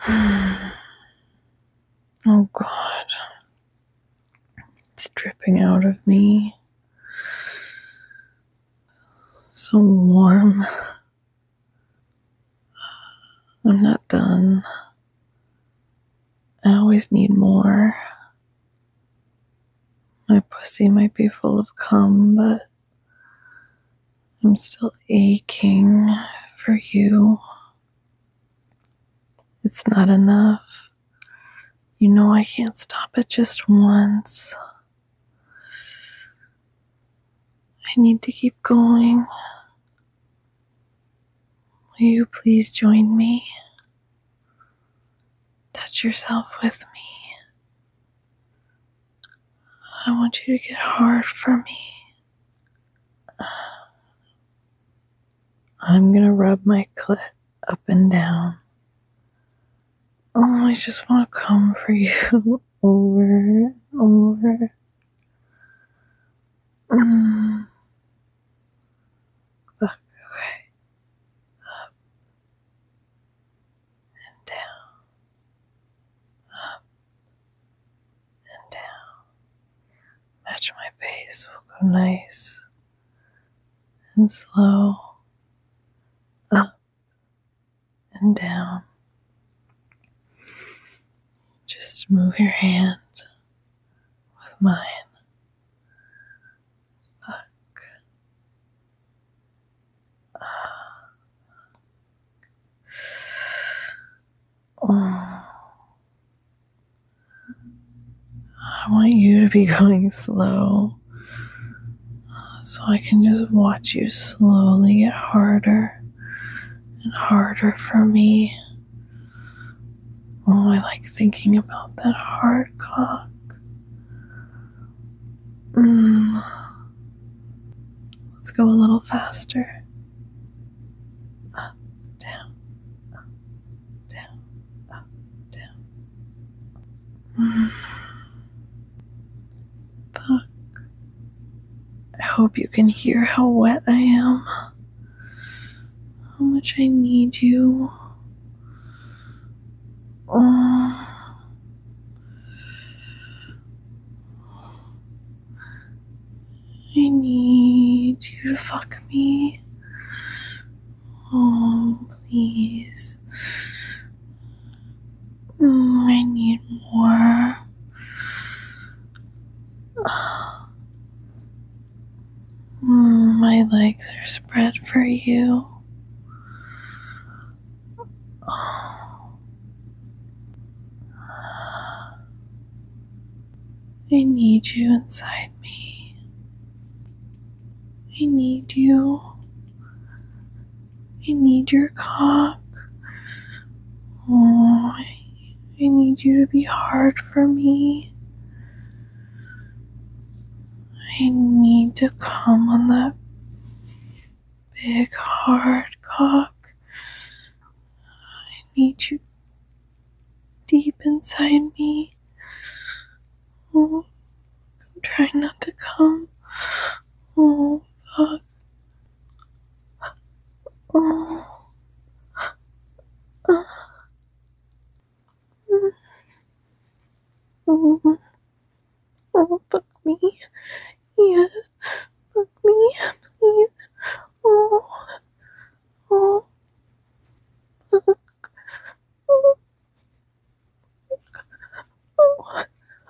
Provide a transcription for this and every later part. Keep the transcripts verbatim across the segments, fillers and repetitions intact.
Oh God, it's dripping out of me. So warm. I'm not done. I always need more. My pussy might be full of cum, but I'm still aching for you. It's not enough. You know I can't stop it just once. I need to keep going. Will you please join me? Touch yourself with me. I want you to get hard for me. I'm gonna rub my clit up and down. Oh, I just want to come for you over and over. Mm. Okay. Up and down. Up and down. Match my pace. We'll go nice and slow. Up and down. Just move your hand with mine. Fuck. Oh. I want you to be going slow so I can just watch you slowly get harder and harder for me. Oh, I like thinking about that hard cock. Mm. Let's go a little faster. Up, down, up, down, up, down. Mm. Fuck. I hope you can hear how wet I am. How much I need you. Oh. I need you to fuck me. Oh, please. Mm, I need more. Mm, my legs are spread for you. Oh. I need you inside me. I need you. I need your cock. Oh, I, I need you to be hard for me. I need to come on that big hard cock. I need you deep inside me. Oh, I'm trying not to come. Oh, fuck. Oh. Uh. Oh. Oh, fuck me. Yes, fuck me, please. Oh. Oh. Fuck. Oh. Oh.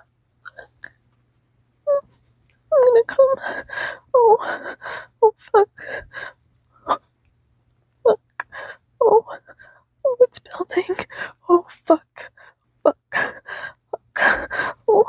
I'm gonna come. Oh. Oh, fuck. Fuck. Oh. Oh, it's building. Oh, fuck. Fuck. Fuck. Oh.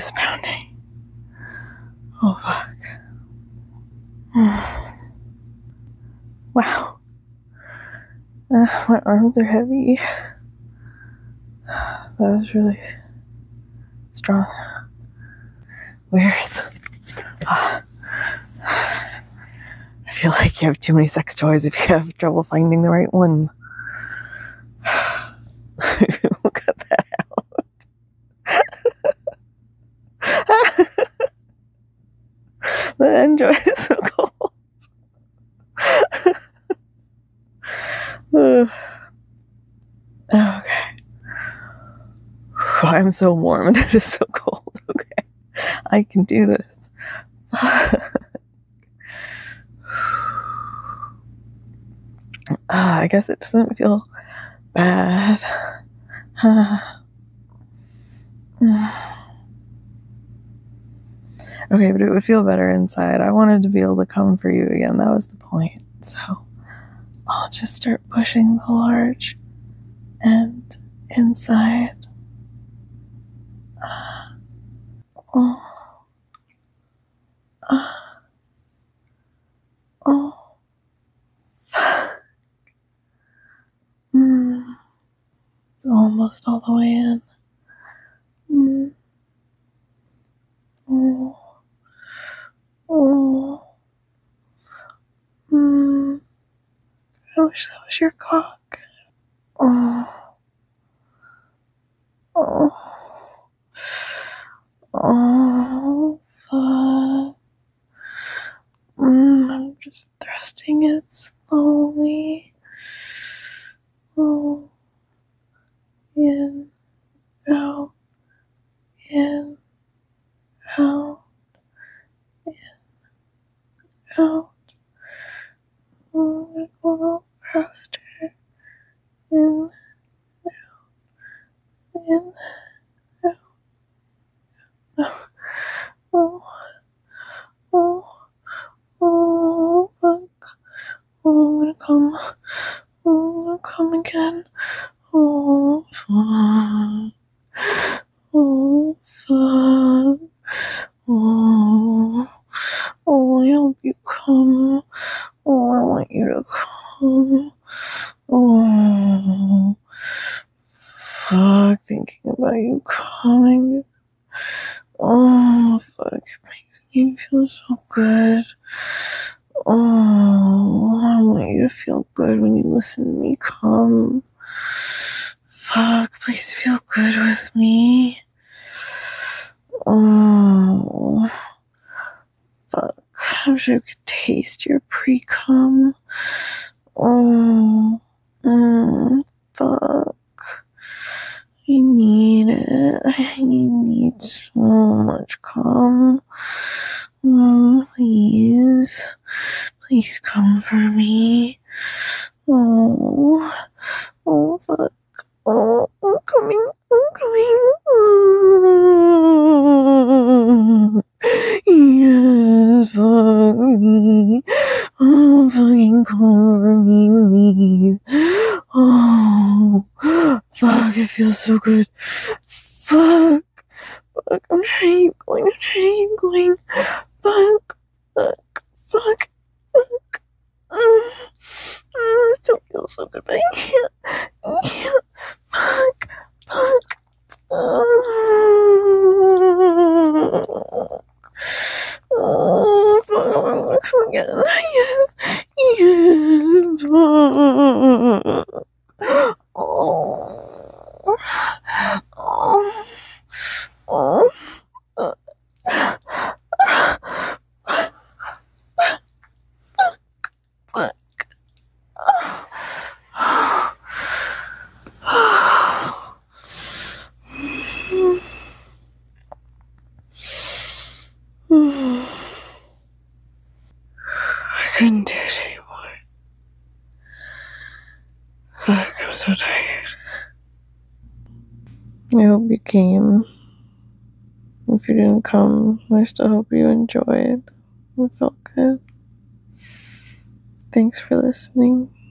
is pounding. Oh, fuck. Wow. Uh, my arms are heavy. That was really strong. Where's... Uh, I feel like you have too many sex toys if you have trouble finding the right one. We'll cut that out. The Enjoy is so cold. uh, okay. I'm so warm and it is so cold. Okay. I can do this. Uh, I guess it doesn't feel bad. Uh, okay, but it would feel better inside. I wanted to be able to come for you again. That was the point. So I'll just start pushing the large end inside. Uh, oh. Uh, oh. Mm. It's almost all the way in. Mm. Oh. Oh. Mm. I wish that was your cock. Oh. Oh. Oh. Fuck. Mm, I'm just thrusting it slowly. Oh. In. Out. In. Out. In. Out. Oh, a little faster. In. Out. In. Out. Oh. Oh. Oh. Oh. Fuck. Oh, I'm gonna come. Oh, I'm gonna come again. Oh, fuck. Oh, fuck. Oh. Oh, I hope you come. Oh, I want you to come. Oh. Fuck, thinking about you coming. Oh, fuck, it makes me feel so good. Oh, I want you to feel good when you listen to me come. Fuck, please feel good with me. Oh, fuck, I wish I could taste your pre-cum. Oh, mm, fuck. I need it. I need so much cum. Oh, please. Please come for me. Oh, oh, fuck. Oh, I'm coming. I'm coming. Oh, yes, fuck me. Oh, fucking come for me, please. Oh, fuck, it feels so good. Fuck. Fuck, I'm trying to keep going. I'm trying to keep going. Fuck. Fuck. Fuck. Fuck. Mm. Mm, it still feels so good, but I can't. I can't. Fuck. Fuck. Oh, oh fuck. I'm gonna come again. Yes. Yes. Fuck. Oh. Oh. Oh. Uh. Fuck. I couldn't do it anymore. Fuck, I'm so tired. I hope you came. If you didn't come, I still hope you enjoyed. It felt good. Thanks for listening.